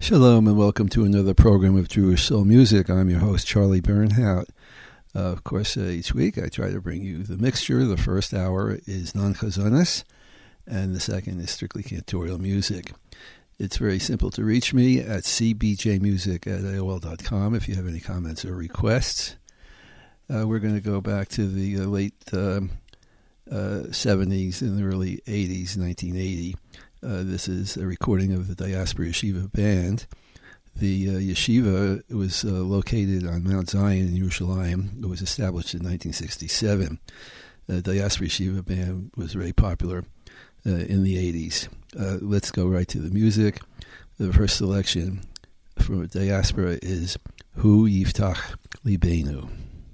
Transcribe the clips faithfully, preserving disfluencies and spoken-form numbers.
Shalom and welcome to another program of Jewish Soul Music. I'm your host, Charlie Bernhout. Uh, of course, uh, each week I try to bring you the mixture. The first hour is non-chazonis, and the second is strictly cantorial music. It's very simple to reach me at c b j music at a o l dot com if you have any comments or requests. Uh, we're going to go back to the uh, late uh, uh, seventies and the early eighties, nineteen eighty. Uh, this is a recording of the Diaspora Yeshiva Band. The uh, yeshiva was uh, located on Mount Zion in Yerushalayim. It was established in nineteen sixty-seven. The Diaspora Yeshiva Band was very popular uh, in the eighties. Uh, let's go right to the music. The first selection from Diaspora is Hu Yiftach Libeinu.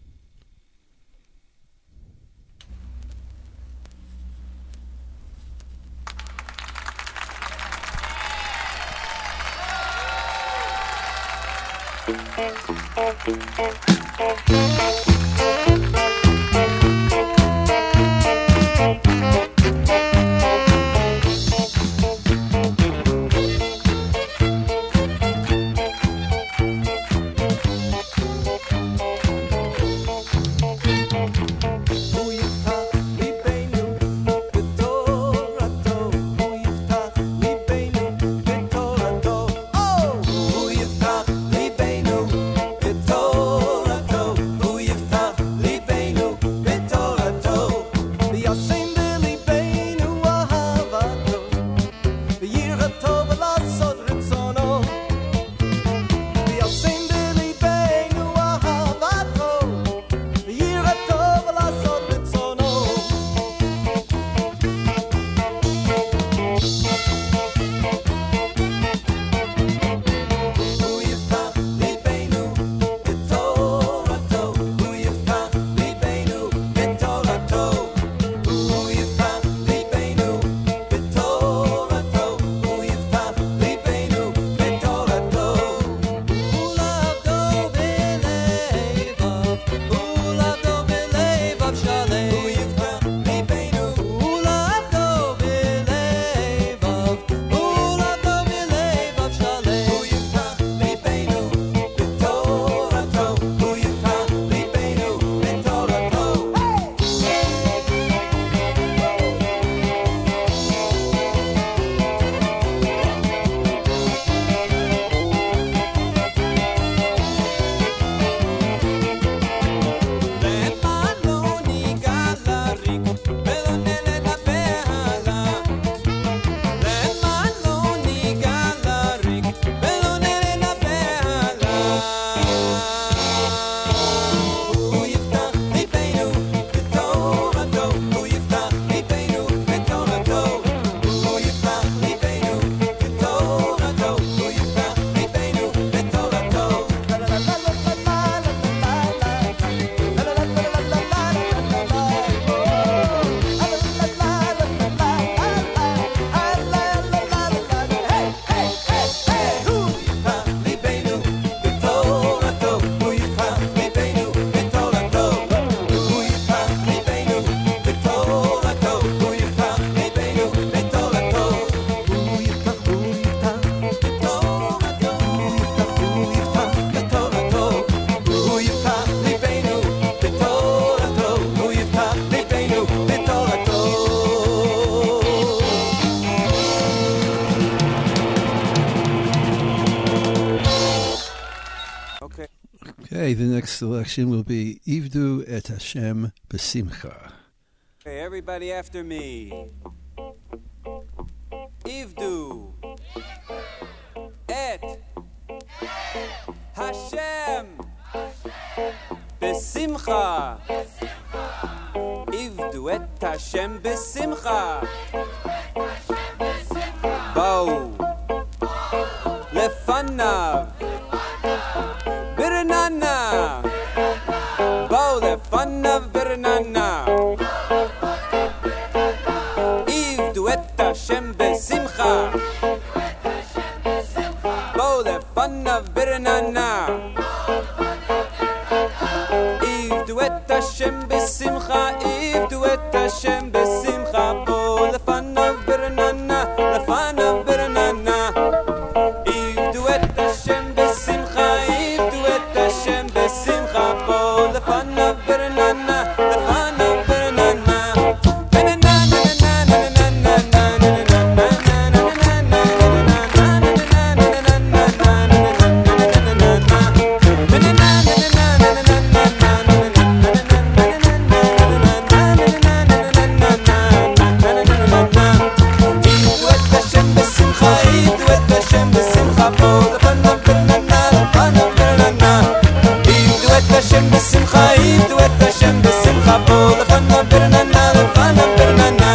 Okay, the next selection will be Ivdu et Hashem B'Simcha. Okay, everybody after me. Ivdu et Hashem B'Simcha. Ivdu et Hashem B'Simcha. Bau Lefanav Birnana. Bau Lefanav Birnana. Ivdu et Hashem B'Simcha. Bau Lefanav Birnana. Ivdu et Hashem B'Simcha. Ivdu et Hashem B'Simcha. Bau Lefanav Birnana. Lefanav Birnana. Ivdu et בשמחה בוא לפניו ברננה לפניו ברננה עבדו את השם בשמחה עבדו את השם בשמחה בוא לפניו ברננה לפניו ברננה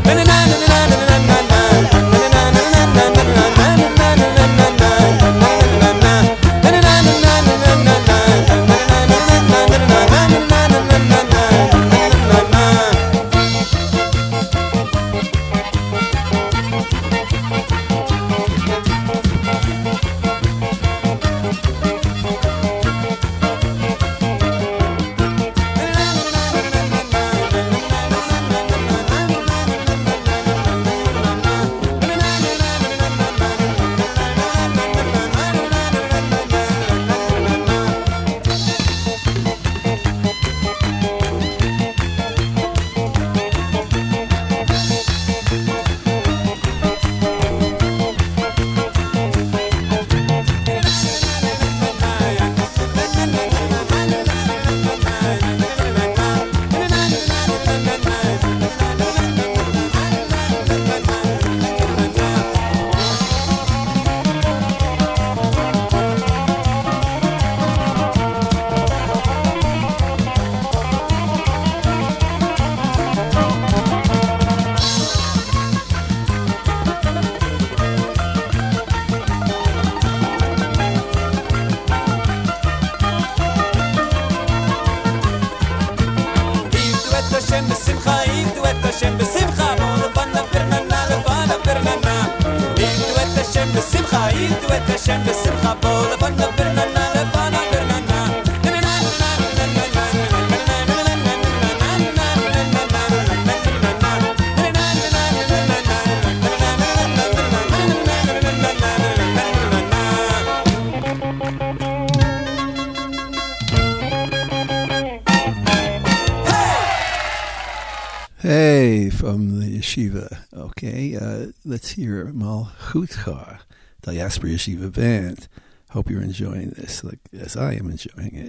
Hey, from the yeshiva. Okay, uh, let's hear Malchutcha, the Jasper Yeshiva Band. Hope you're enjoying this, like as I am enjoying it.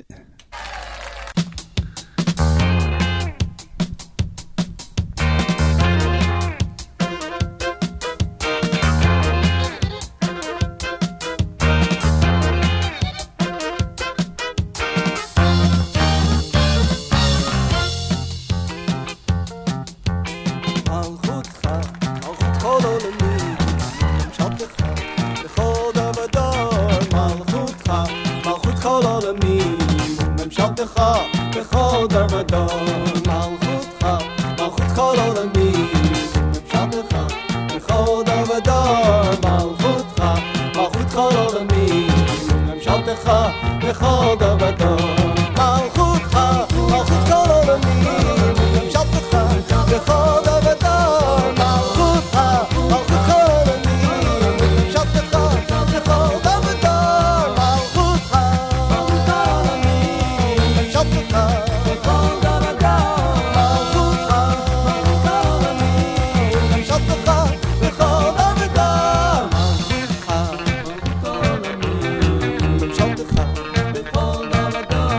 Before the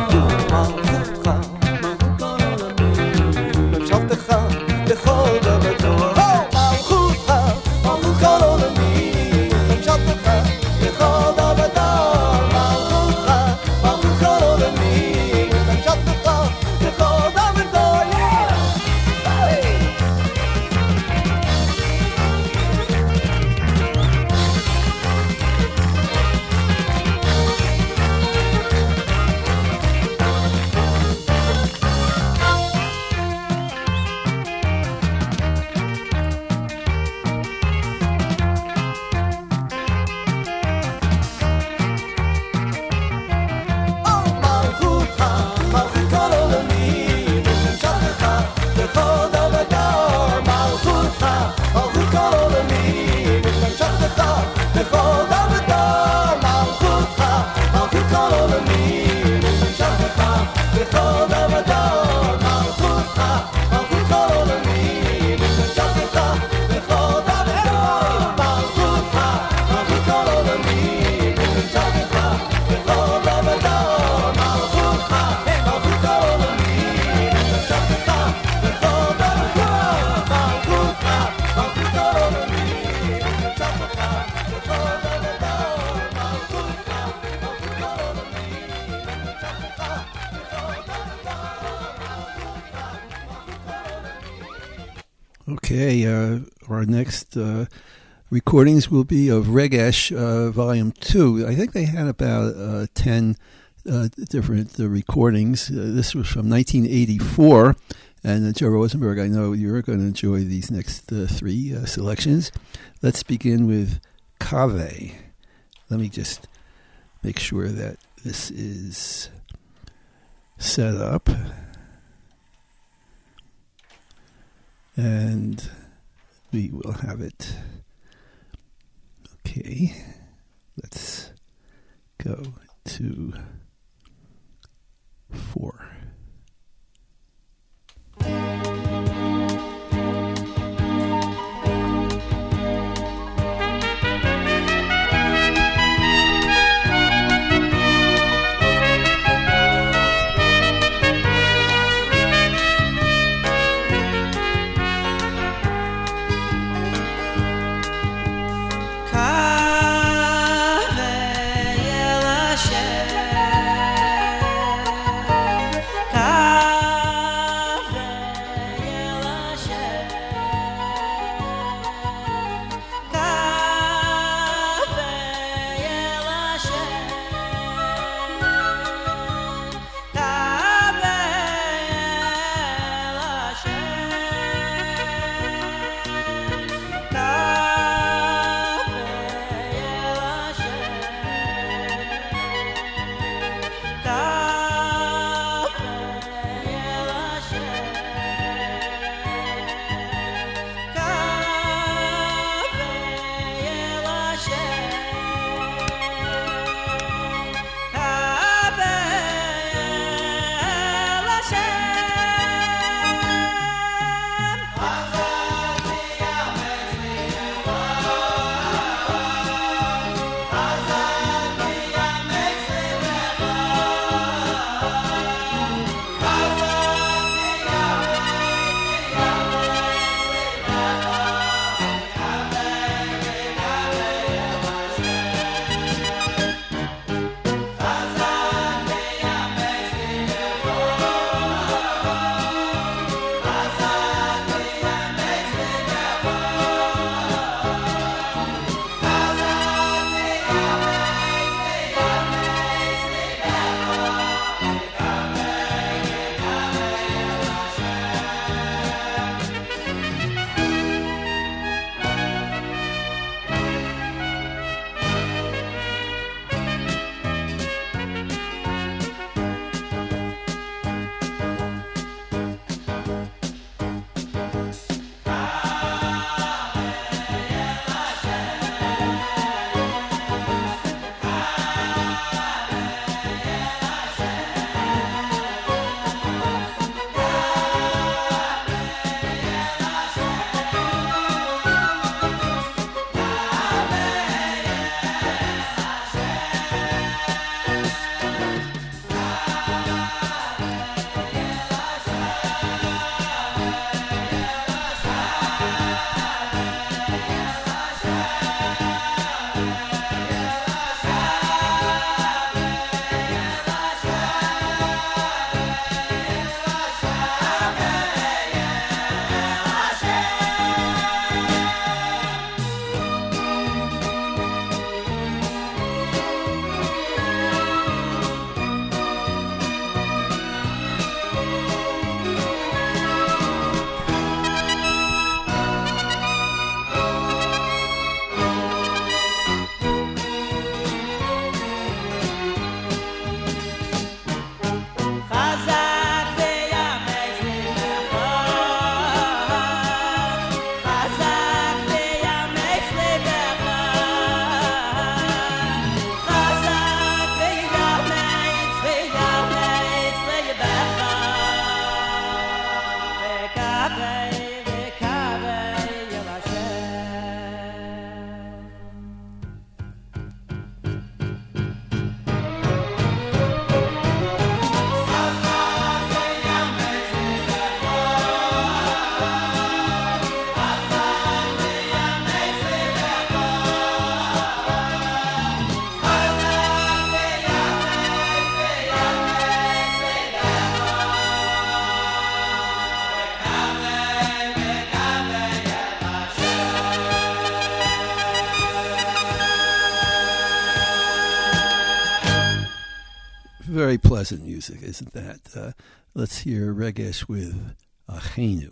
Okay, uh, our next uh, recordings will be of Regesh uh, Volume two. I think they had about uh, ten uh, different uh, recordings. Uh, this was from nineteen eighty-four. And uh, Joe Rosenberg, I know you're going to enjoy these next uh, three uh, selections. Let's begin with Kaveh. Let me just make sure that this is set up. And we will have it. Okay. Let's go to four. Kaveh El Hashem Very pleasant music, isn't that? Uh, let's hear Regesh with Achenu.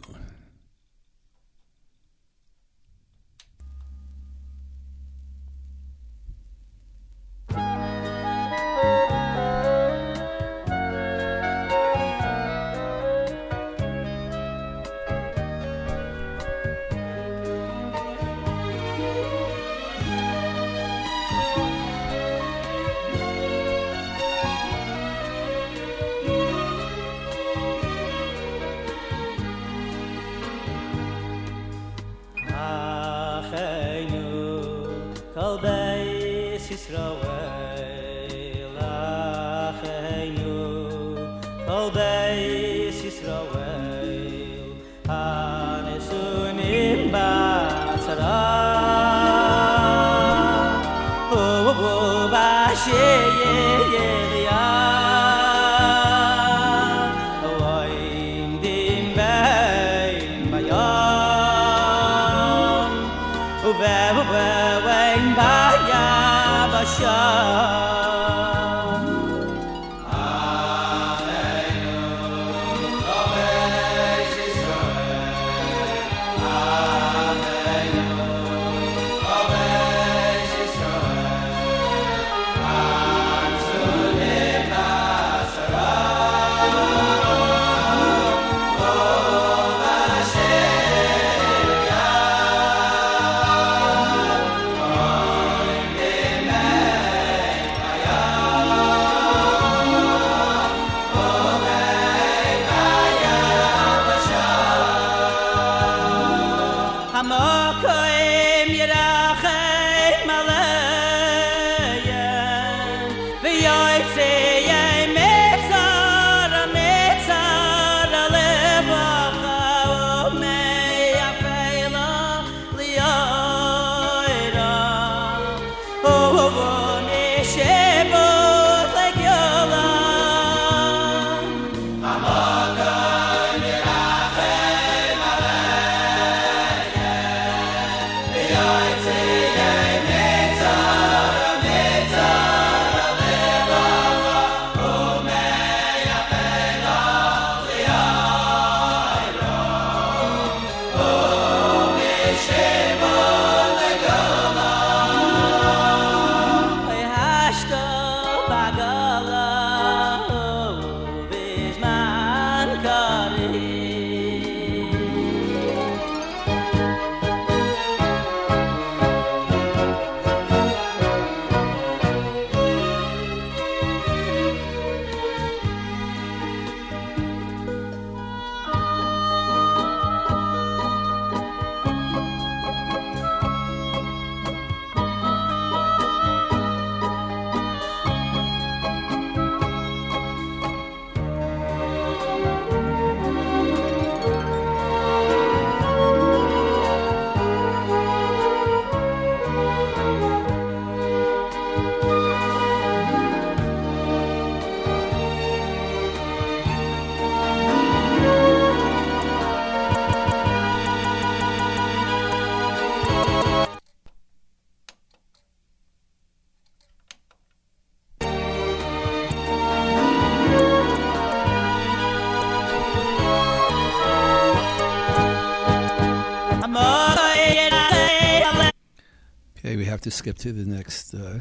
To skip to the next. Uh,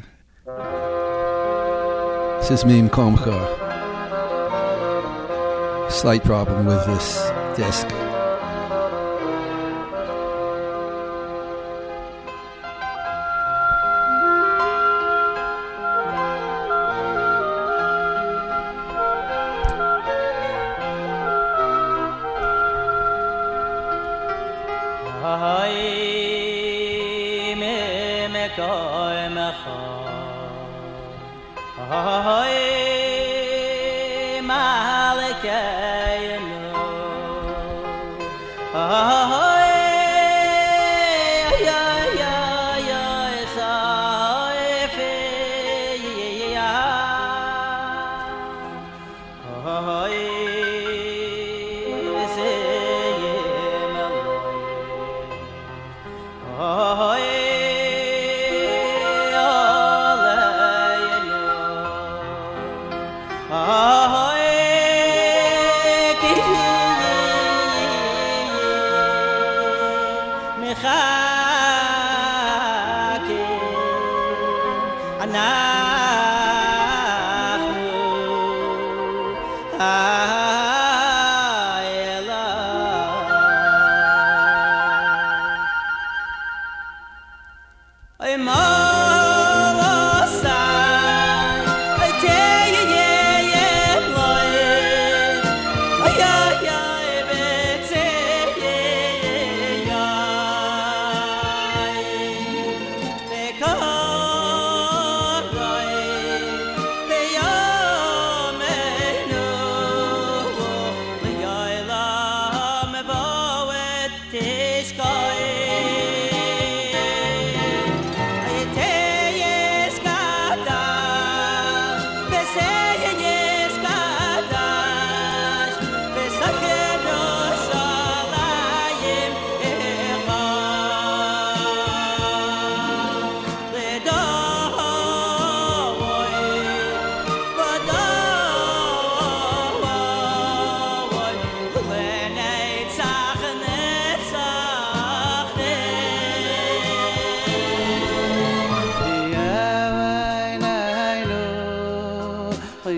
this is Mim Komcha. Slight problem with this disc.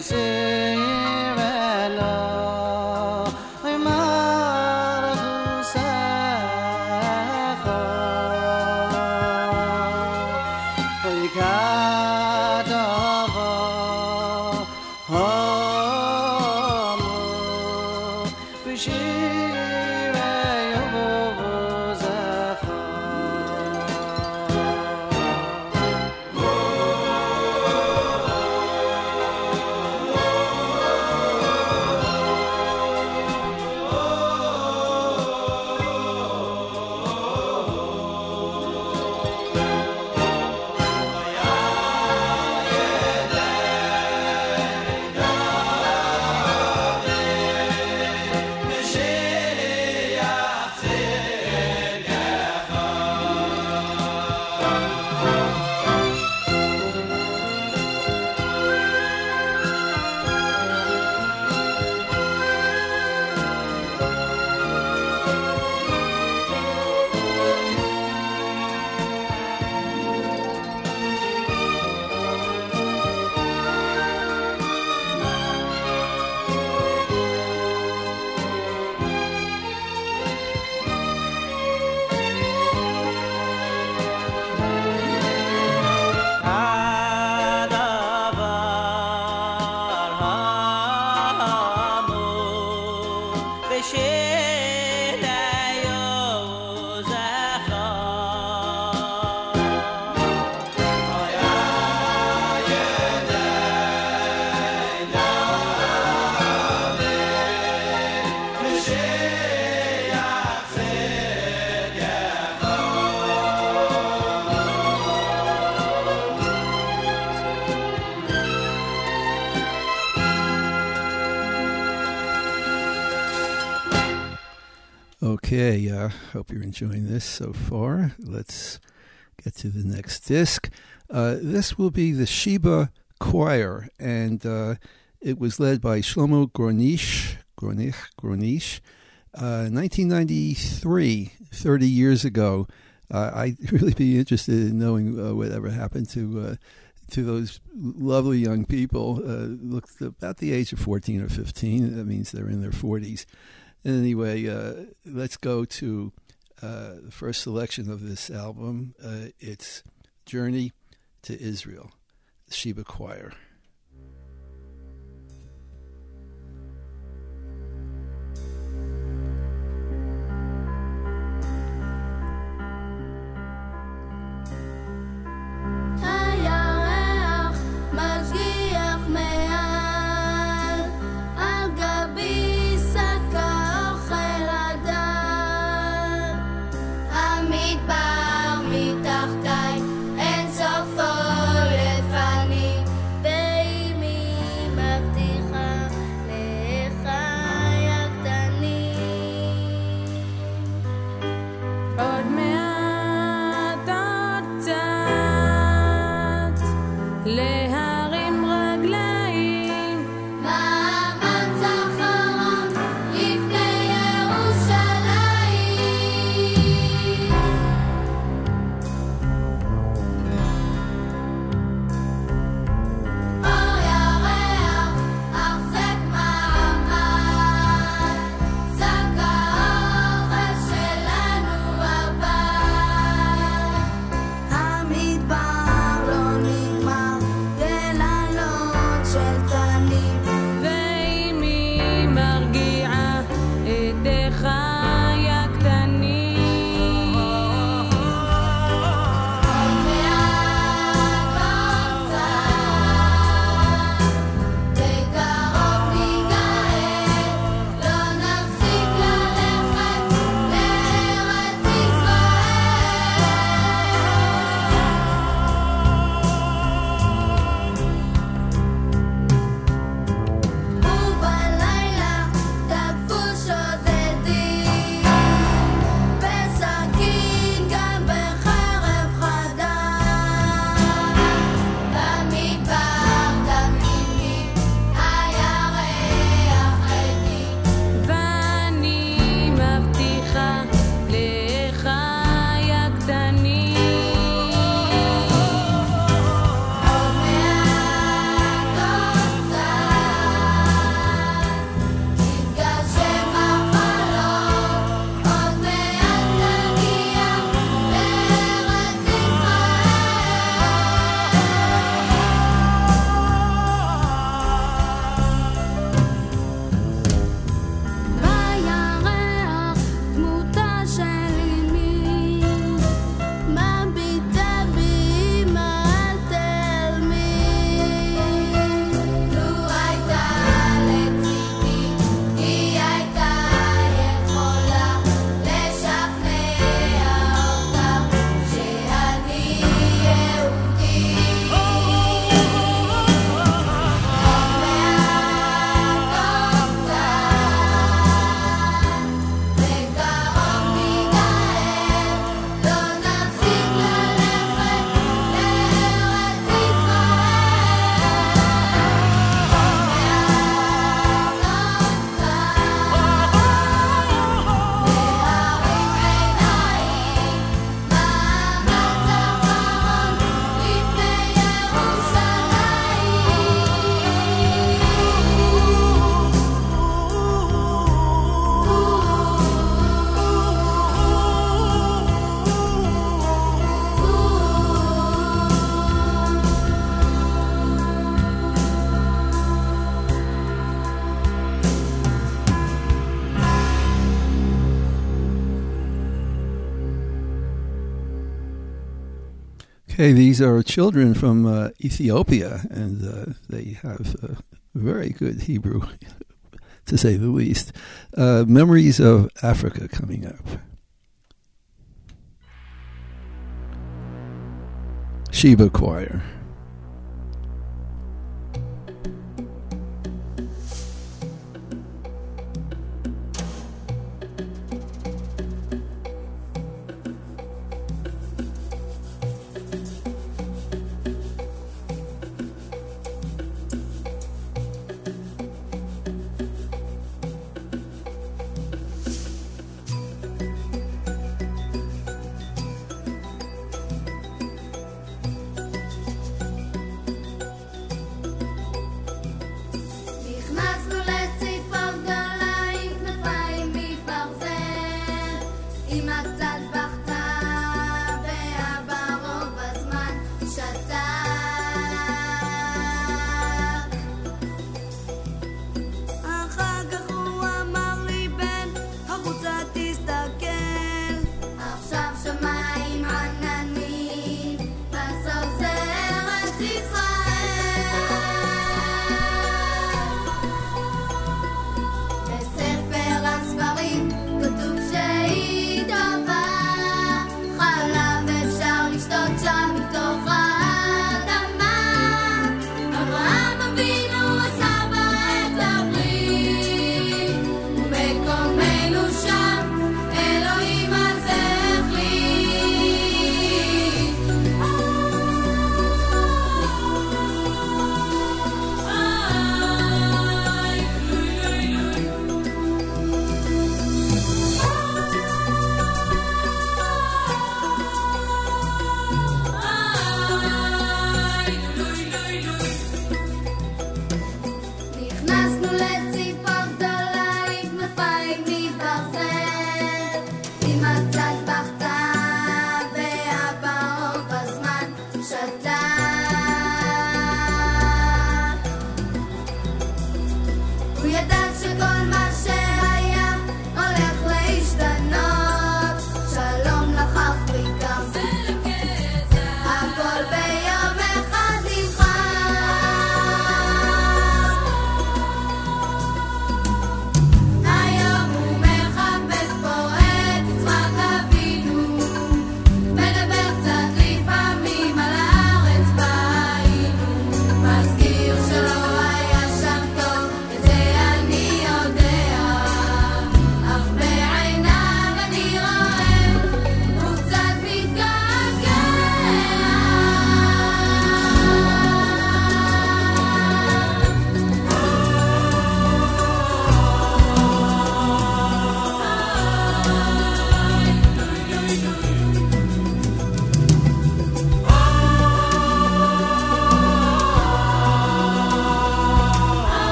Okay, uh, hope you're enjoying this so far. Let's get to the next disc. Uh, this will be the Sheba Choir, and uh, it was led by Shlomo Gronish, Gronich, Gronish, uh, nineteen ninety-three, thirty years ago. Uh, I'd really be interested in knowing uh, whatever happened to uh, to those lovely young people. Uh, looked about the age of fourteen or fifteen. That means they're in their forties. Anyway, uh, let's go to uh, the first selection of this album. Uh, it's Journey to Israel, the Sheba Choir. מתחתיי אין סופו לפני Okay, these are children from uh, Ethiopia, and uh, they have uh, very good Hebrew, to say the least. Uh, Memories of Africa coming up. Sheba Choir.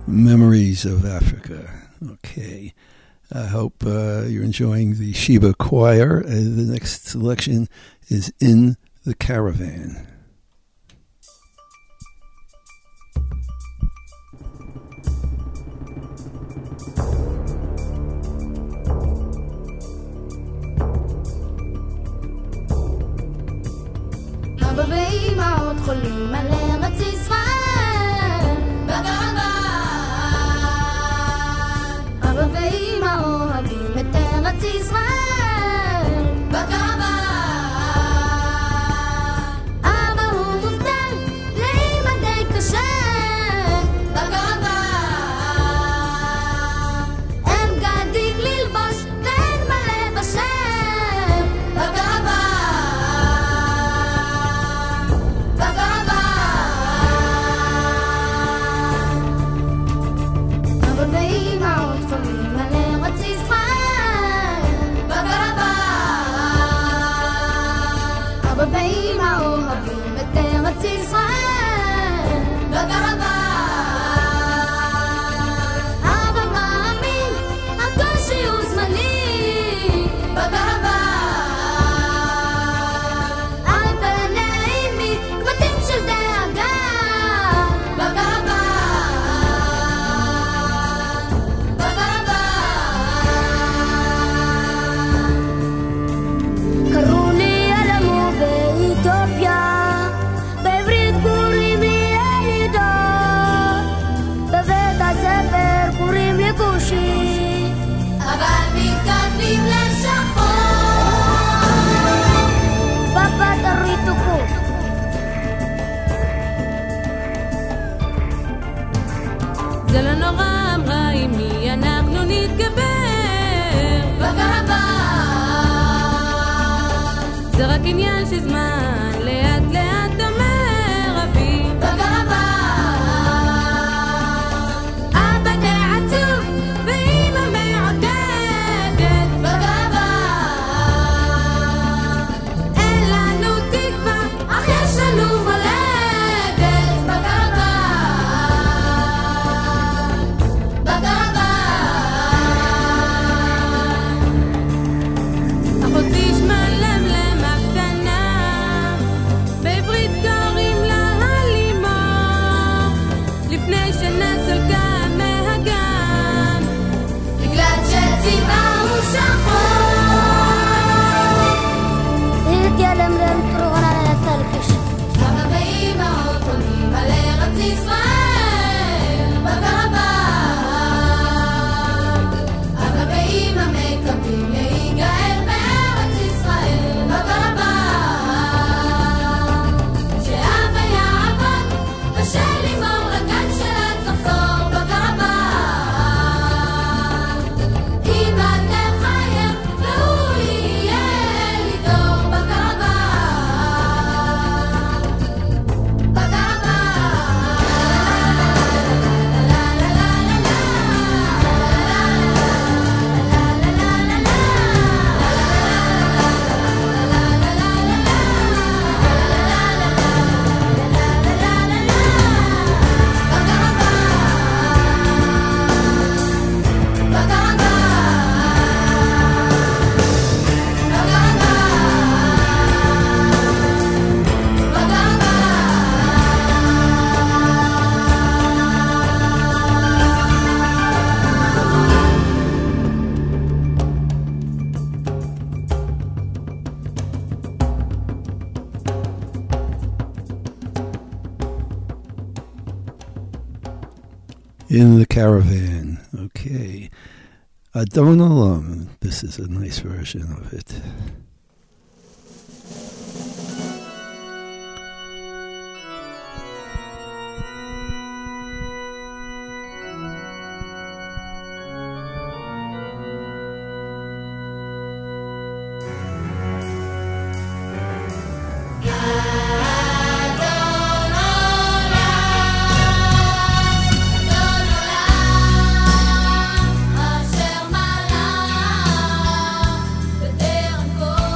Memories of Africa. Okay. I hope uh, you're enjoying the Sheba Choir. Uh, the next selection is In the Caravan. אבא ואמא עוד חולים על ארץ ישראל בקרוון. אבא ואמא אוהבים את ארץ ישראל בקרוון. אבא הוא מובטל לאמא די קשה בקרוון. אין גדים ללבוש ואין מלא בשם בקרוון. ואמא אוהבים את ארץ ישראל בקרוון. אבא מאמין הקושי הוא זמני בקרוון. על פני אמי קמטים של דאגה בקרוון. בקרוון קראו לי אלמו באתיופיה, בעברית קוראים לי אלידור, בבית הספר קוראים לי כושי, אבל מתכתבים לשחור בפטרית וקור. זה לא נורא אמרה אמי, אנחנו נתגבר בקרוון. זה רק עניין של זמן, לאט לאט אומר אבי בקרוון. אבא די עצוב ואמא מעודדת בקרוון. אין לנו תקווה אך יש לנו מולדת בקרוון. בקרוון. אחותי שמלמלם הקטנה, בעברית קוראים לה הלימור, לפני שנה סולקה מהגן בגלל שצבעה הוא שחור. התיילמלם טרונה לתלקש. אבא ואמא עוד חולים על ארץ ישראל בקרוון. אבא ואמא מקווים להיגאל בארץ ישראל בקרוון. שאבא יעבוד ושלימור לגן שלה תחזור בקרוון. אמא תחייך והוא יהיה לידור בקרוון. בקרוון. In the Caravan. Okay. Adon Olam. This is a nice version of it. אשר מלך בטרם כל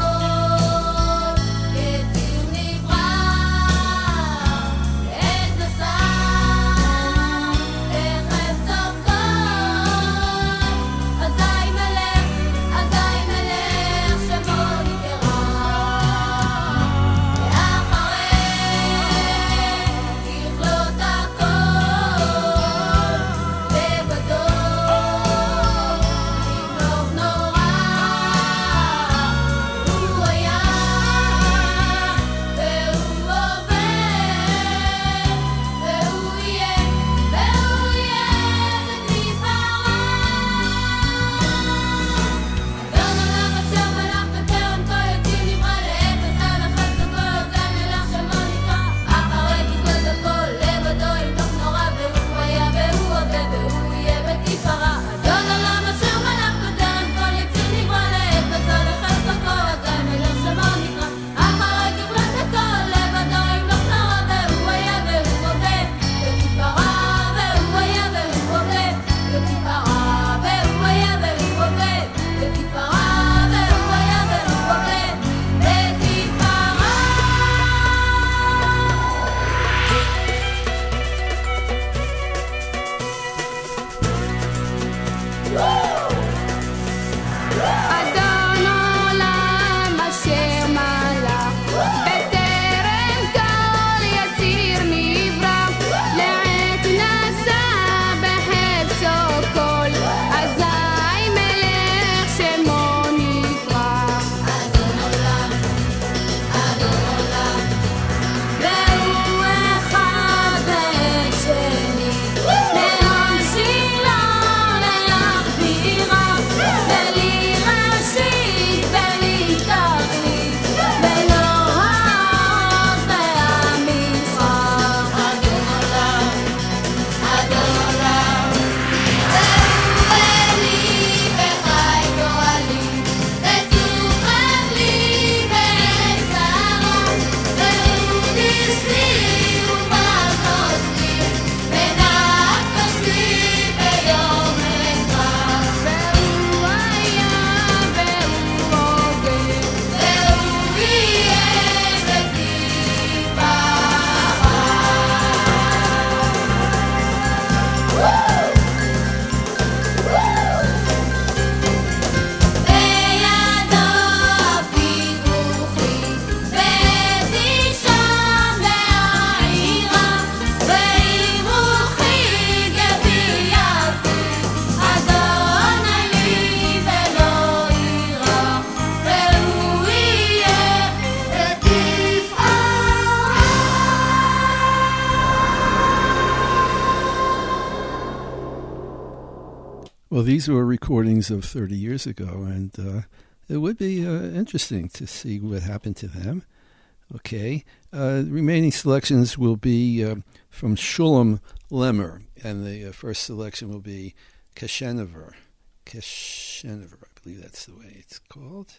Well, these were recordings of thirty years ago, and uh, it would be uh, interesting to see what happened to them. Okay. Uh, the remaining selections will be uh, from Shulam Lemmer, and the uh, first selection will be Keshenever. Keshenever, I believe that's the way it's called.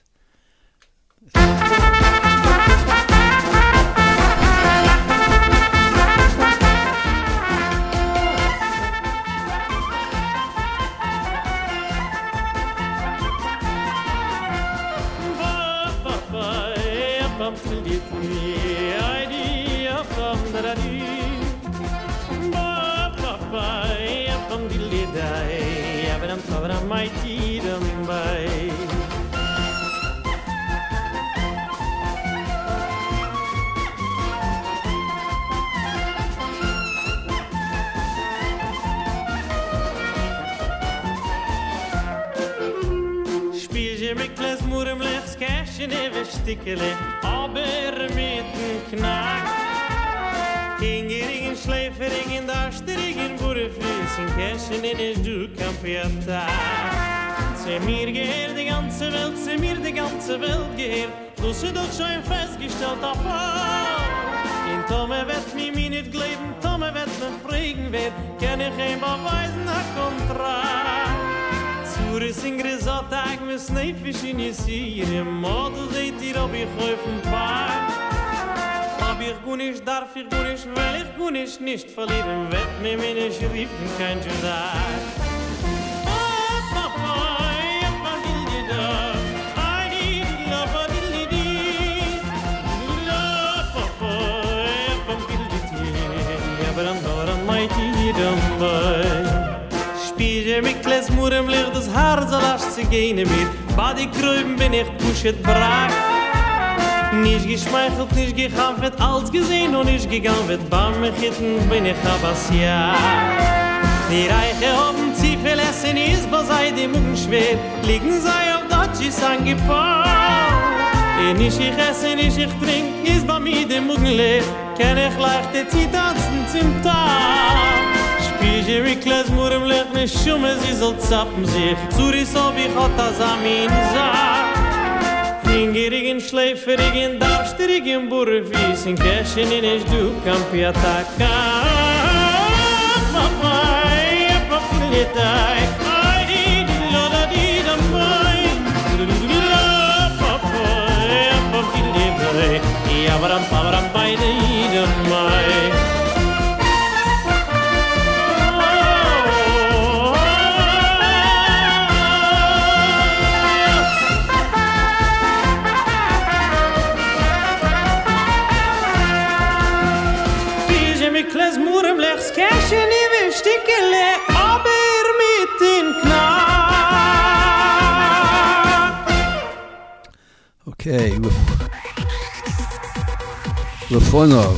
Mikles murm lechs kashne vestikele aber mitn knack Kingering schleifering in der strigen burfis in kashne is du kampiata Se mir geher die ganze Welt, se mir die ganze Welt geher Du se doch schon festgestellt auf In Tome wird mi mi nicht gleben, Tome wird me fragen wer Kann ich ein beweisen a Kontrakt Zuris in Grisotag mis neifisch in Jesir Im Model seht ihr, ob ich auf dem Park Ob ich gunisch, darf ich gunisch, will ich gunisch nicht verlieren Wett mir meine Schriften kein Judak Oh, Papa, Papa, dildi da I need love, dildi di Love, Papa, Papa, dildi di Aber am Doran, mighty, dumbai Spiege mikles murem lich das Haar soll as zu gehen mit Badi krüben bin ich pushet brach Nicht geschmeichelt, nicht gekämpft, als gesehen und nicht gegangen wird Bam mich hitten bin ich abas ja Die Reiche haben zu viel Essen ist bei sei die Mucken schwer Liegen sei auf Dutchies angepaart Eh nicht ich esse, nicht ich trink, ist bei mir die Mucken leer Kenn ich leichte Zitanzen zum Tag Spiege Rikles murem lech ne Schumme, sie soll zappen sich Zuri so wie Gott as Amin sagt Hingerigen, schläferigen, darfsterigen Burfis In Käschen in ich du Kampiataka Papai, papilitai Ai, loda di dambai Papai, papilitai Iabaram, pabaram, bai di dambai Mikles murem lechs Käschen i wichtigele aber mit den Knack Okay, Lefonov.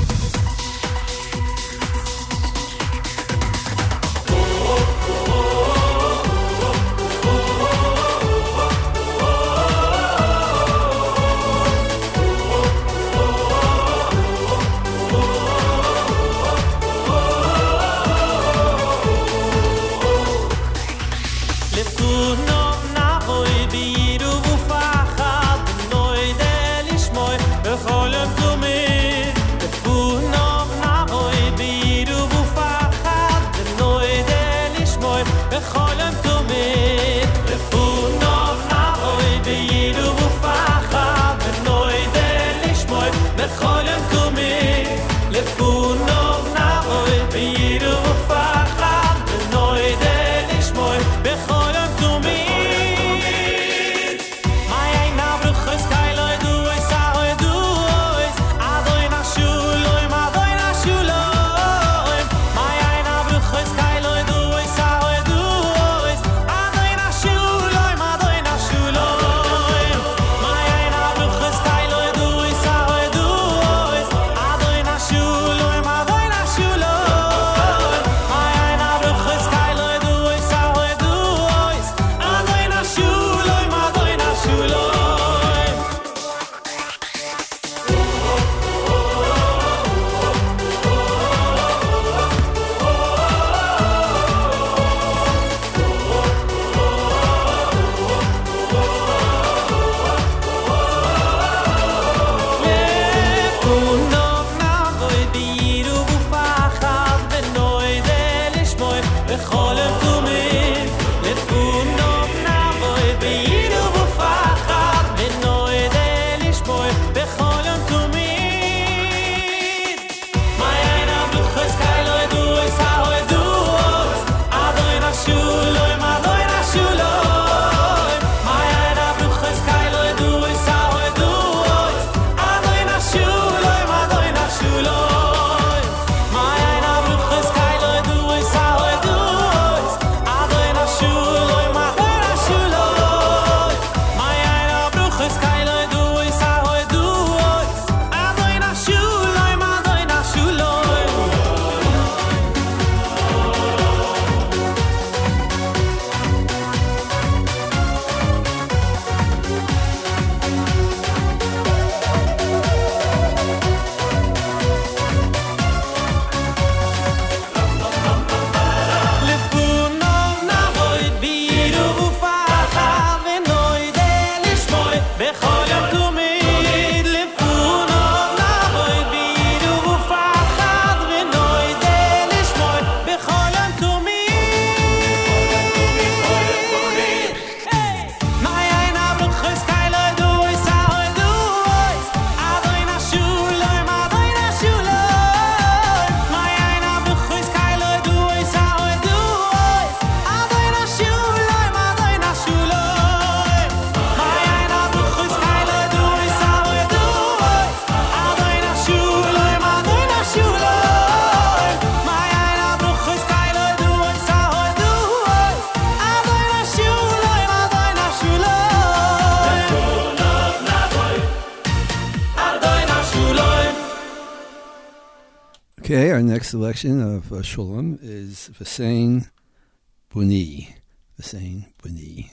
Okay, our next selection of uh, Shulam is V'sein Buni. V'sein Buni.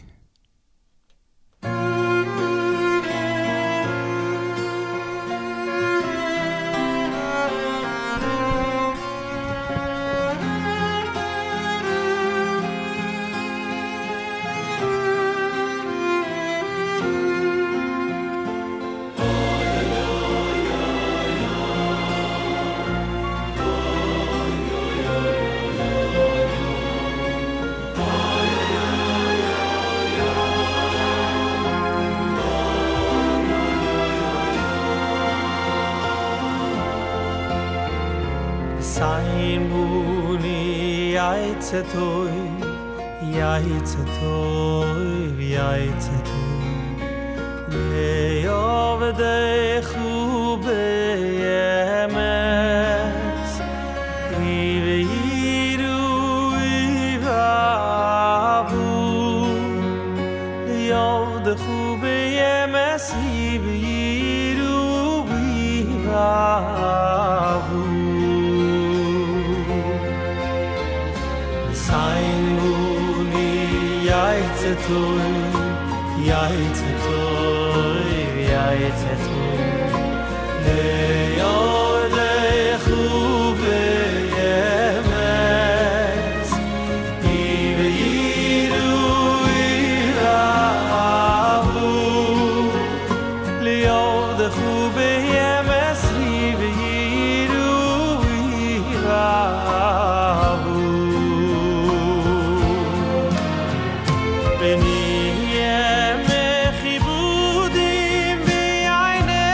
Toy, yaitze toy, yaitze toy. Le'ovdechu be'emes, ive'iru ivavu. Le'ovdechu be'emes, ive'iru ivavu. Yaitze toy, yaitze toy, yaitze toy. Le'odechu be'emes, ive'iru iravu. Le'odechu be'emes, ive'iru iravu. Beni yeme chibudim v'yayne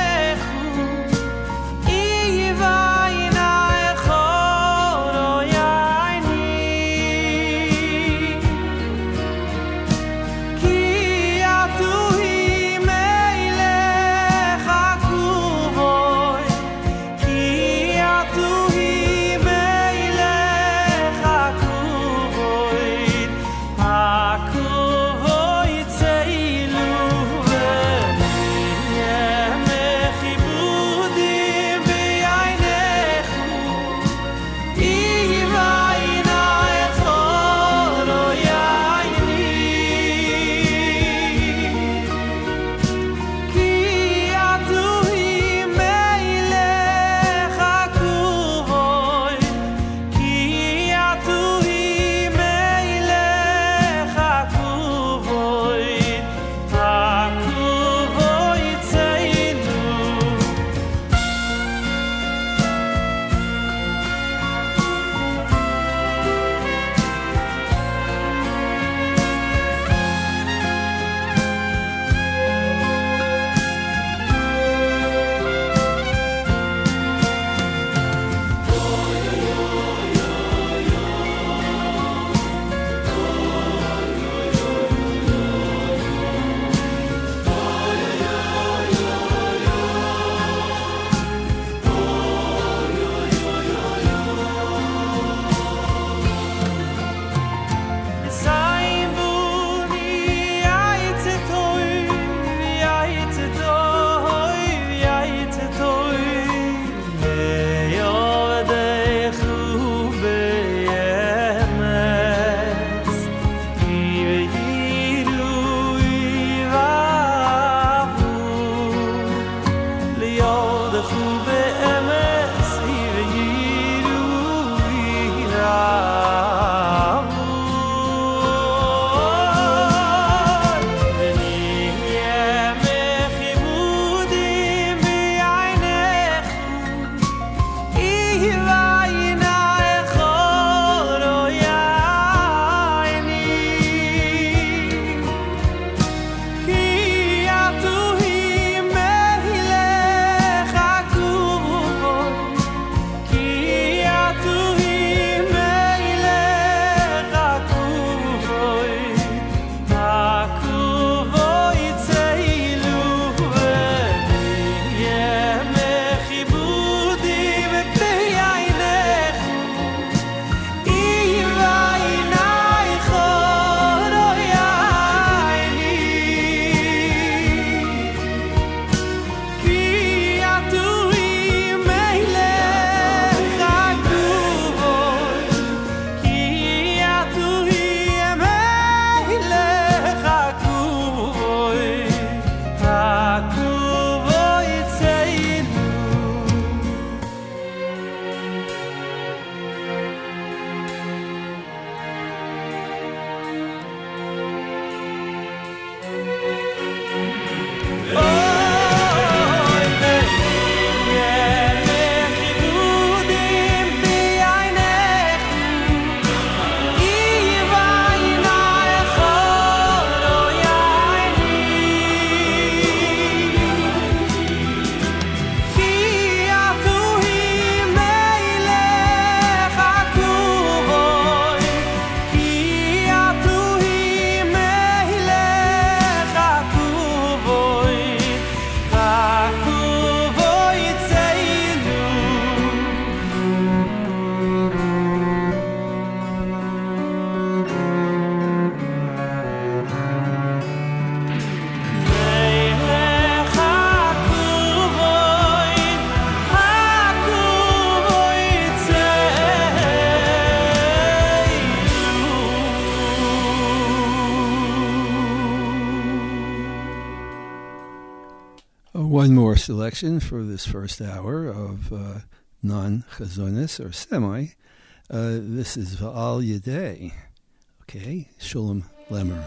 more selection for this first hour of uh, non-chazonis or semi. Uh, this is Va'al Yedei. Okay, Shulam Lemmer.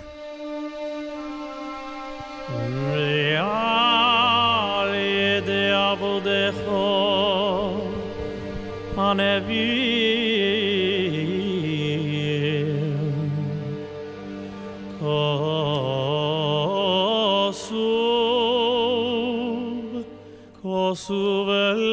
V'al Yedei Avodecho Hanevim Kosuv Kosuv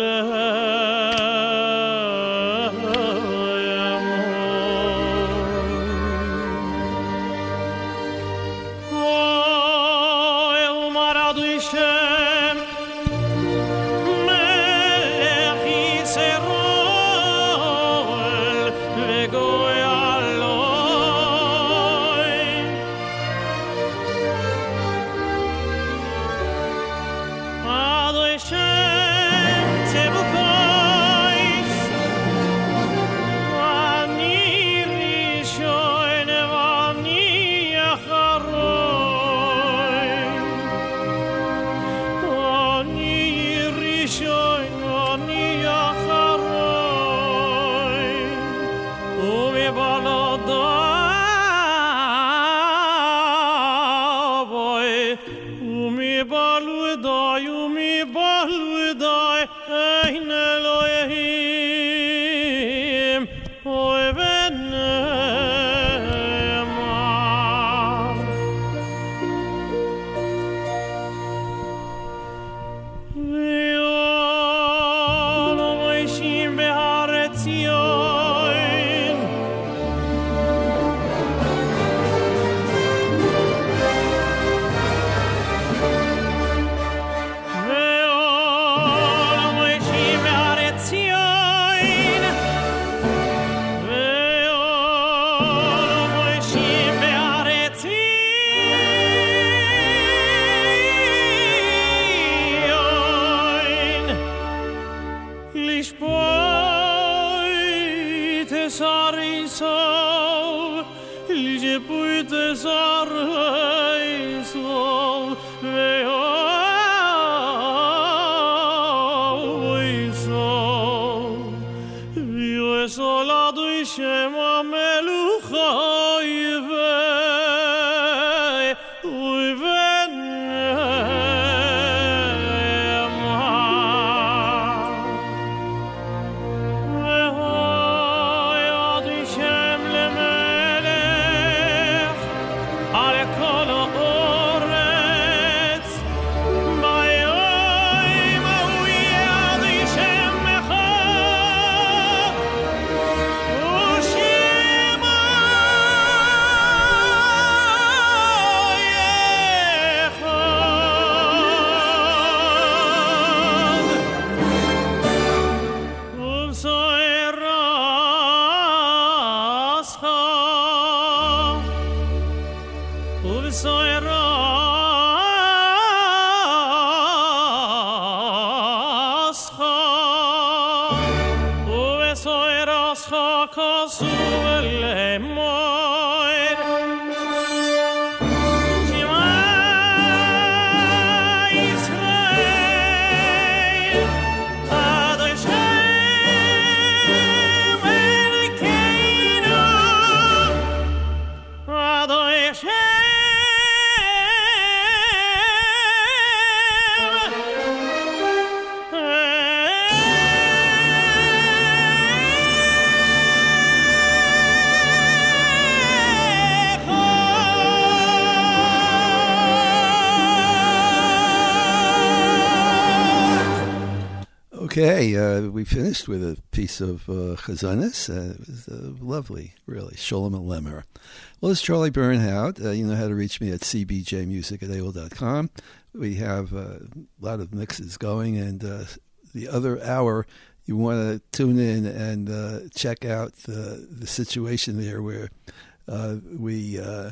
Okay, uh, we finished with a piece of uh, chazonis. Uh, it was uh, lovely, really. Sholem Lemmer. Well, it's Charlie Bernhout. Uh, you know how to reach me at c b j music at a o l dot com. We have uh, a lot of mixes going, and uh, the other hour, you want to tune in and uh, check out the, the situation there where uh, we uh,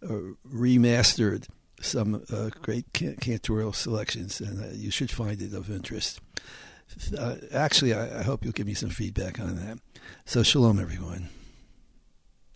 remastered some uh, great can- cantorial selections, and uh, you should find it of interest. Uh, actually, I, I hope you'll give me some feedback on that. So, shalom, everyone.